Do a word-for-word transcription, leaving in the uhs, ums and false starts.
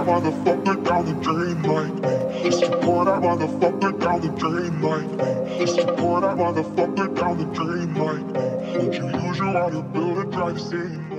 that motherfucker down the drain like me. Just to pour that motherfucker down the drain like me. Just to pour that motherfucker down the drain like me. Would you use your water bill to drive the same?